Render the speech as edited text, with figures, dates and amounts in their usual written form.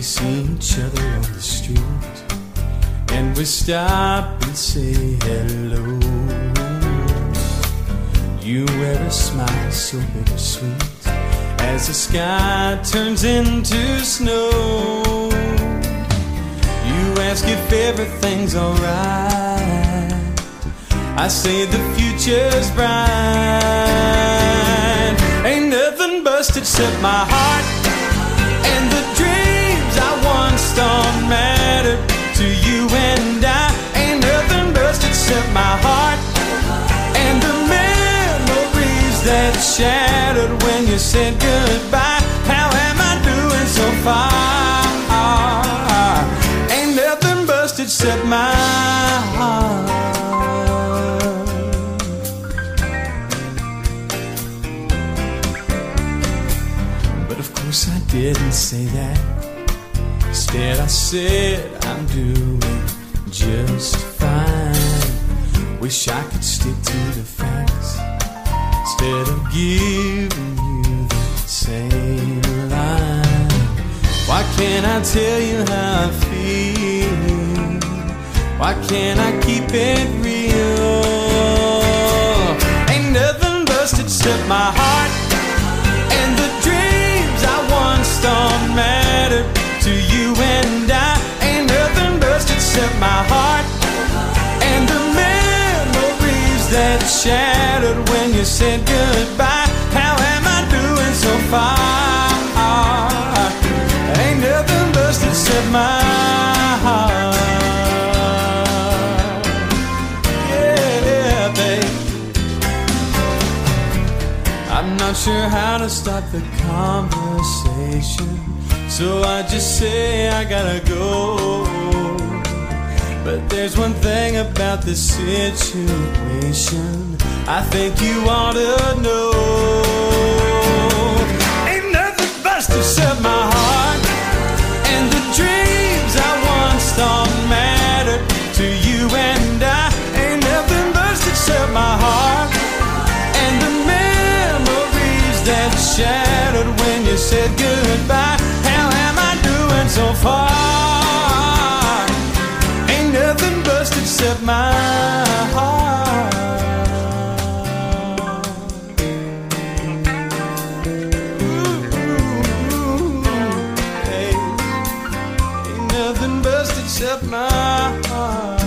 see each other on the street, and we stop and say hello. You wear a smile so bittersweet as the sky turns into snow. You ask if everything's alright. I say the future's bright. Ain't nothing busted except my heart, and the dreams I once thought mattered to you and I. Ain't nothing busted except my heart, and the memories that shattered when you said goodbye. How am I doing so far? Ain't nothing busted except my heart. But of course I didn't say that. Instead I said I'm doing just fine. Wish I could stick to the facts instead of giving you the same line. Why can't I tell you how I feel? Why can't I keep it real? Ain't nothing busted except my heart, and the dreams I once thought mattered to you and I. Ain't nothing busted except my heart, and the memories that shattered when you said goodbye. How am I doing so far? Ain't nothing busted except my heart. Yeah, babe. I'm not sure how to start the conversation, so I just say I gotta go. But there's one thing about this situation I think you ought to know. Ain't nothing busted except my heart, and the dreams I once thought mattered to you and I. Ain't nothing busted except my heart, and the memories that shattered when you said goodbye. How am I doing so far? Ain't nothing busted except my heart. Hey, ain't nothing busted except my heart.